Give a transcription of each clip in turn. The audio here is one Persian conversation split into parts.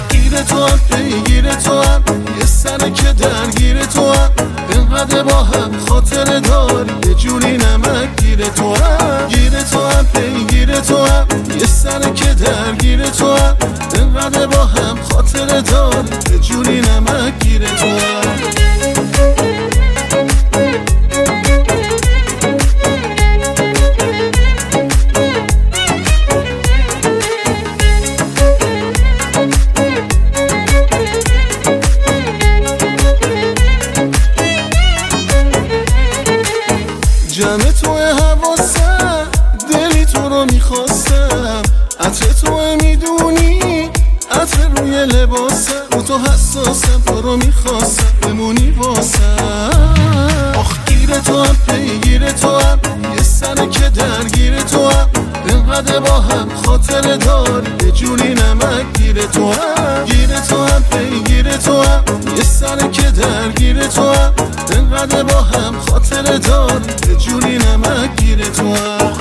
گیر تو هم پیگیر تو هم یه سره که درگیر تو هم اینقدر با هم خاطر داری یه جونی نمک گیر تو هم گیر تو هم پیگیر تو هم یه سره که درگیر تو هم اینقدر با هم خاطر داری یه جونی نمک گیر تو هم جمع توی حواسم دلی تو رو میخواستم عطر تو میدونی عطر روی لباسم رو تو حساسم تو رو میخواستم بمونی واسم آخ گیر تو هم پیگیر تو هم یه سره که درگیر تو هم اینقدر با هم خاطر داری یه جونی نمک گیر تو هم گیر تو هم پیگیر تو هم یه سره که درگیر تو هم اینقدر با هم خاطر داری یه جونی نمک گیر تو هم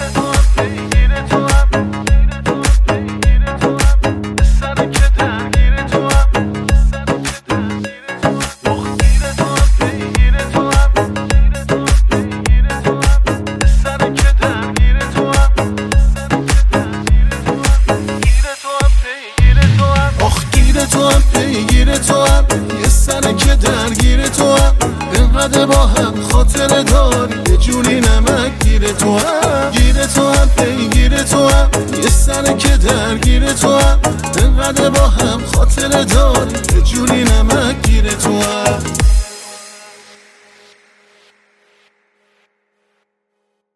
تو هم پیگیر تو هم یه سره که درگیر تو هم اینقدر با هم خاطر داری یه جونی نمک گیر تو هم گیر تو هم پیگیر تو هم یه سره که درگیر تو هم اینقدر با هم خاطر داری یه جونی نمک